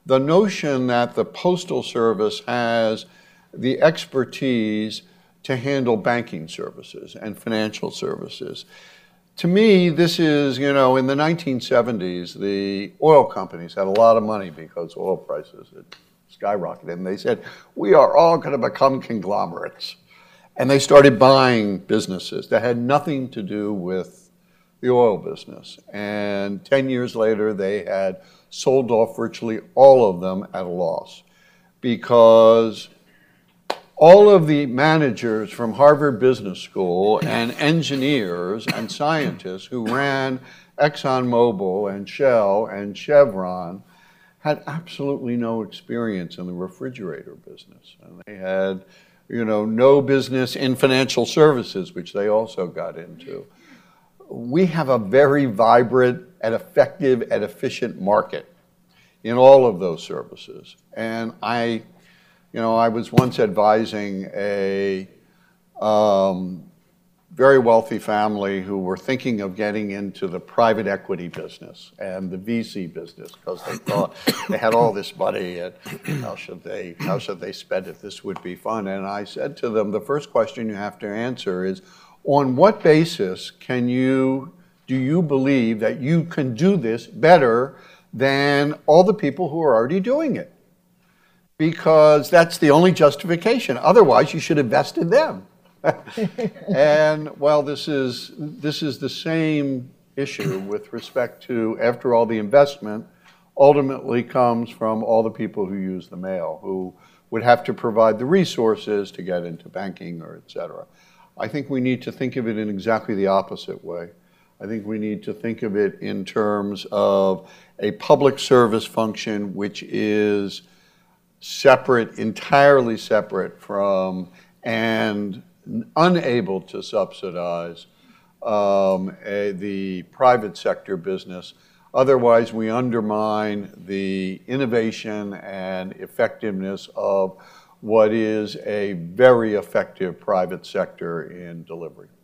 the notion that the Postal Service has the expertise to handle banking services and financial services. To me, this is, in the 1970s, the oil companies had a lot of money because oil prices had skyrocketed. And they said, we are all going to become conglomerates. And they started buying businesses that had nothing to do with the oil business. And 10 years later, they had sold off virtually all of them at a loss because all of the managers from Harvard Business School and engineers and scientists who ran ExxonMobil and Shell and Chevron had absolutely no experience in the refrigerator business. And they had, no business in financial services, which they also got into. We have a very vibrant and effective and efficient market in all of those services. And I was once advising a very wealthy family who were thinking of getting into the private equity business and the VC business because they thought they had all this money and how should they spend it? This would be fun. And I said to them, the first question you have to answer is, on what basis do you believe that you can do this better than all the people who are already doing it? Because that's the only justification. Otherwise, you should invest in them. And well, this is the same issue with respect to, after all, the investment ultimately comes from all the people who use the mail, who would have to provide the resources to get into banking or et cetera. I think we need to think of it in exactly the opposite way. I think we need to think of it in terms of a public service function which is separate, entirely separate from and unable to subsidize the private sector business. Otherwise, we undermine the innovation and effectiveness of what is a very effective private sector in delivery.